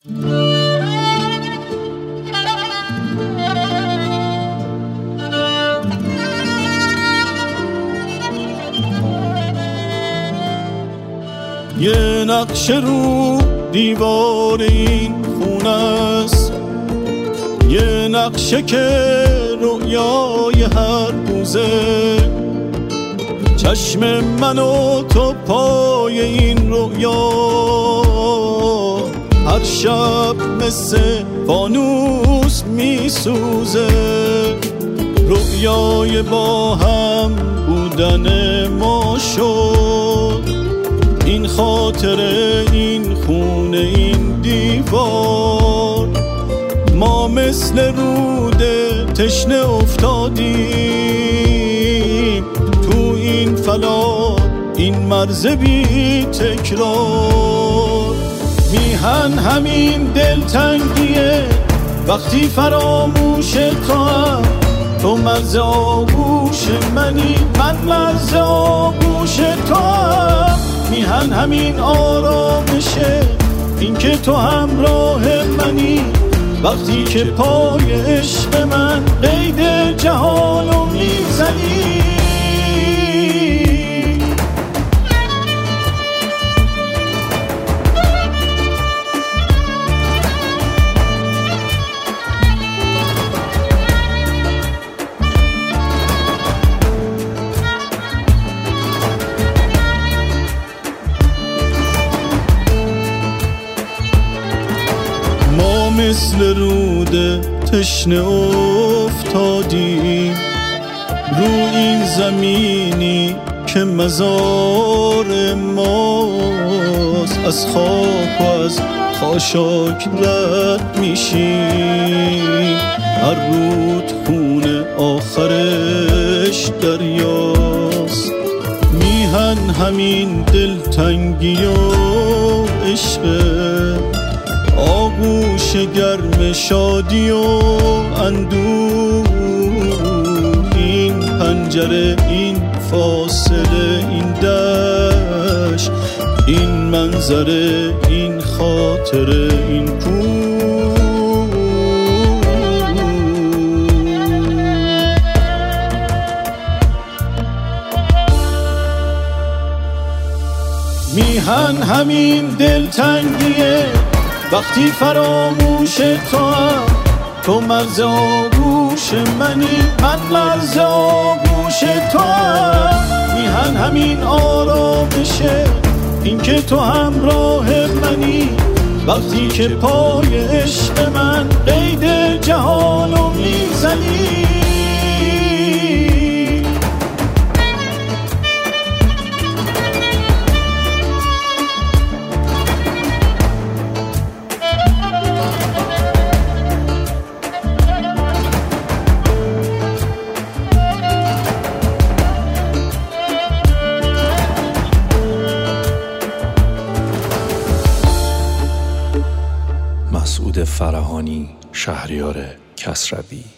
یه نقش رو دیوار این خونه است، یه نقشه که رویای هر روزه، چشم من و تو پای این رویا، هر شب مثل فانوس میسوزه. رویای با هم بودن ما شد، این خاطره، این خونه، این دیوار. ما مثل روده تشنه افتادیم تو این فلات، این مرز بی تکرار. میهن همین دلتنگیه وقتی فراموش توام، تو مرز آغوش منی، من مرز آغوش توام. میهن همین آرامشه، این که تو همراه منی، وقتی که پای عشق من قید جهانو میزنی. مثل روده تشنه افتادیم رو این زمینی که مزار ماست. از خاک و از خاشاک رد میشیم، هر رود خونه آخرش دریاست. میهن همین دلتنگی و عشقه، آغوش گرم شادی و اندوه. این پنجره، این فاصله، این دشت، این منظره، این خاطره، این کوه. میهن همین دلتنگیه وقتی فراموش توام، تو مرز آغوش منی، من مرز آغوش توام. میهن همین آرامشه، این که تو همراه منی، وقتی که پای عشق من قید جهانو میزنی. مسعود فرهانی، شهریار کسروی.